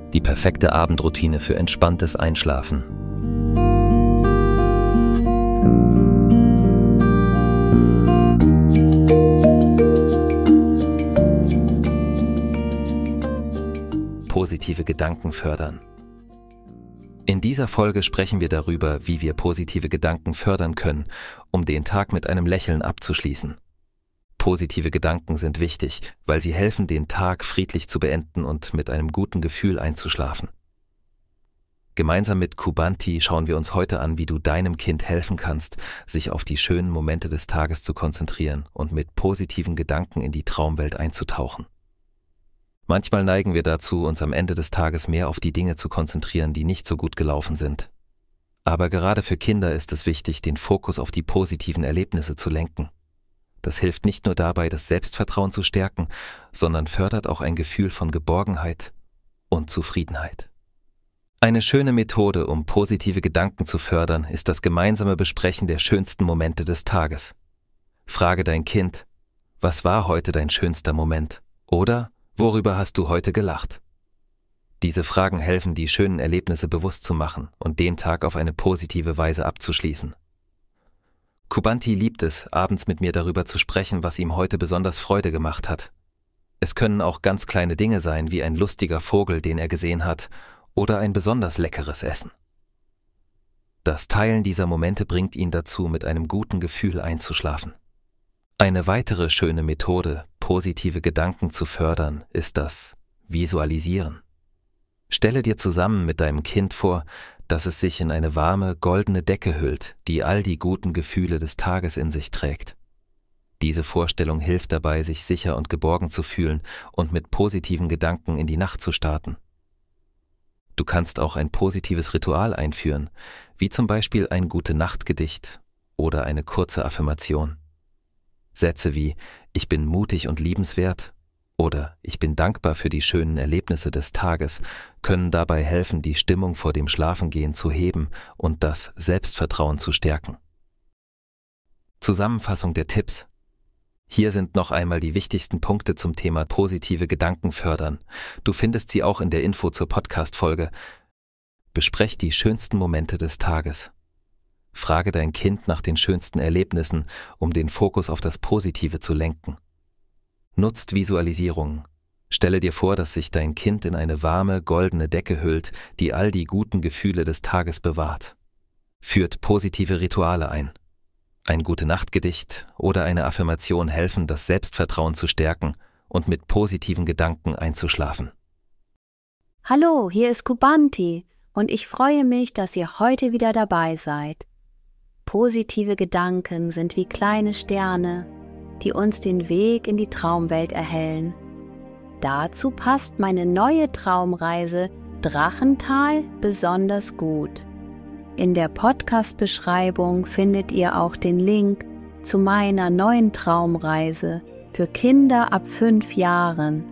Die perfekte Abendroutine für entspanntes Einschlafen. Positive Gedanken fördern. In dieser Folge sprechen wir darüber, wie wir positive Gedanken fördern können, um den Tag mit einem Lächeln abzuschließen. Positive Gedanken sind wichtig, weil sie helfen, den Tag friedlich zu beenden und mit einem guten Gefühl einzuschlafen. Gemeinsam mit Kubanti schauen wir uns heute an, wie du deinem Kind helfen kannst, sich auf die schönen Momente des Tages zu konzentrieren und mit positiven Gedanken in die Traumwelt einzutauchen. Manchmal neigen wir dazu, uns am Ende des Tages mehr auf die Dinge zu konzentrieren, die nicht so gut gelaufen sind. Aber gerade für Kinder ist es wichtig, den Fokus auf die positiven Erlebnisse zu lenken. Das hilft nicht nur dabei, das Selbstvertrauen zu stärken, sondern fördert auch ein Gefühl von Geborgenheit und Zufriedenheit. Eine schöne Methode, um positive Gedanken zu fördern, ist das gemeinsame Besprechen der schönsten Momente des Tages. Frage dein Kind: Was war heute dein schönster Moment? Oder: Worüber hast du heute gelacht? Diese Fragen helfen, die schönen Erlebnisse bewusst zu machen und den Tag auf eine positive Weise abzuschließen. Kubanti liebt es, abends mit mir darüber zu sprechen, was ihm heute besonders Freude gemacht hat. Es können auch ganz kleine Dinge sein, wie ein lustiger Vogel, den er gesehen hat, oder ein besonders leckeres Essen. Das Teilen dieser Momente bringt ihn dazu, mit einem guten Gefühl einzuschlafen. Eine weitere schöne Methode, positive Gedanken zu fördern, ist das Visualisieren. Stelle dir zusammen mit deinem Kind vor, dass es sich in eine warme, goldene Decke hüllt, die all die guten Gefühle des Tages in sich trägt. Diese Vorstellung hilft dabei, sich sicher und geborgen zu fühlen und mit positiven Gedanken in die Nacht zu starten. Du kannst auch ein positives Ritual einführen, wie zum Beispiel ein Gute-Nacht-Gedicht oder eine kurze Affirmation. Sätze wie „Ich bin mutig und liebenswert“ oder „Ich bin dankbar für die schönen Erlebnisse des Tages“ können dabei helfen, die Stimmung vor dem Schlafengehen zu heben und das Selbstvertrauen zu stärken. Zusammenfassung der Tipps. Hier sind noch einmal die wichtigsten Punkte zum Thema positive Gedanken fördern. Du findest sie auch in der Info zur Podcast-Folge. Besprecht die schönsten Momente des Tages. Frage dein Kind nach den schönsten Erlebnissen, um den Fokus auf das Positive zu lenken. Nutzt Visualisierungen. Stelle dir vor, dass sich dein Kind in eine warme, goldene Decke hüllt, die all die guten Gefühle des Tages bewahrt. Führt positive Rituale ein. Ein Gute-Nacht-Gedicht oder eine Affirmation helfen, das Selbstvertrauen zu stärken und mit positiven Gedanken einzuschlafen. Hallo, hier ist Kubanti und ich freue mich, dass ihr heute wieder dabei seid. Positive Gedanken sind wie kleine Sterne, die uns den Weg in die Traumwelt erhellen. Dazu passt meine neue Traumreise Drachental besonders gut. In der Podcast-Beschreibung findet ihr auch den Link zu meiner neuen Traumreise für Kinder ab 5 Jahren.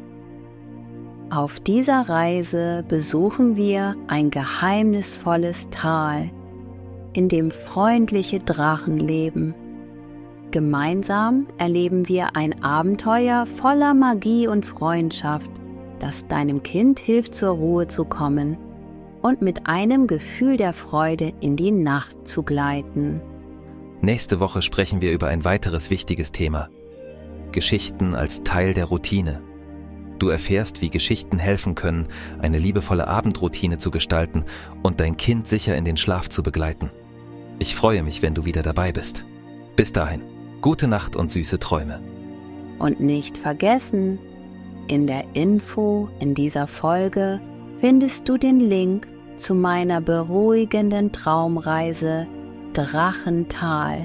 Auf dieser Reise besuchen wir ein geheimnisvolles Tal, in dem freundliche Drachen leben. Gemeinsam erleben wir ein Abenteuer voller Magie und Freundschaft, das deinem Kind hilft, zur Ruhe zu kommen und mit einem Gefühl der Freude in die Nacht zu gleiten. Nächste Woche sprechen wir über ein weiteres wichtiges Thema: Geschichten als Teil der Routine. Du erfährst, wie Geschichten helfen können, eine liebevolle Abendroutine zu gestalten und dein Kind sicher in den Schlaf zu begleiten. Ich freue mich, wenn du wieder dabei bist. Bis dahin, gute Nacht und süße Träume. Und nicht vergessen, in der Info in dieser Folge findest du den Link zu meiner beruhigenden Traumreise Drachental.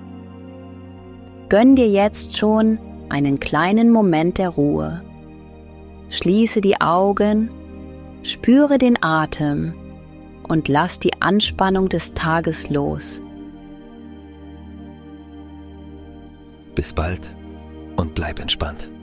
Gönn dir jetzt schon einen kleinen Moment der Ruhe. Schließe die Augen, spüre den Atem und lass die Anspannung des Tages los. Bis bald und bleib entspannt.